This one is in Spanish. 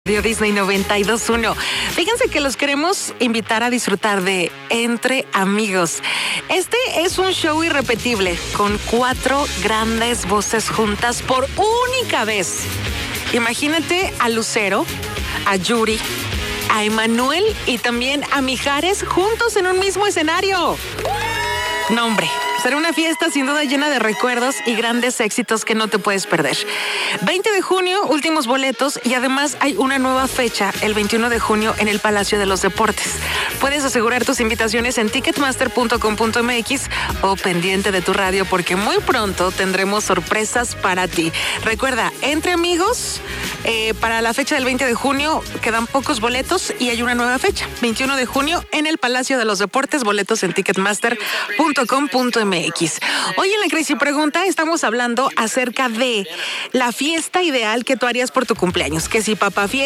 Radio Disney 92.1. Fíjense que los queremos invitar a disfrutar de Entre Amigos. Este es un show irrepetible con 4 grandes voces juntas por única vez. Imagínate a Lucero, a Yuri, a Emanuel y también a Mijares juntos en un mismo escenario. No, hombre, será una fiesta sin duda llena de recuerdos y grandes éxitos que no te puedes perder. 20 de junio, últimos boletos y además hay una nueva fecha, el 21 de junio en el Palacio de los Deportes. Puedes asegurar tus invitaciones en ticketmaster.com.mx o pendiente de tu radio porque muy pronto tendremos sorpresas para ti. Recuerda, Entre Amigos, para la fecha del 20 de junio quedan pocos boletos y hay una nueva fecha, 21 de junio en el Palacio de los Deportes, boletos en ticketmaster.com.mx. Hoy en la Crazy Pregunta estamos hablando acerca de la fiesta ideal que tú harías por tu cumpleaños, que si papá fiesta,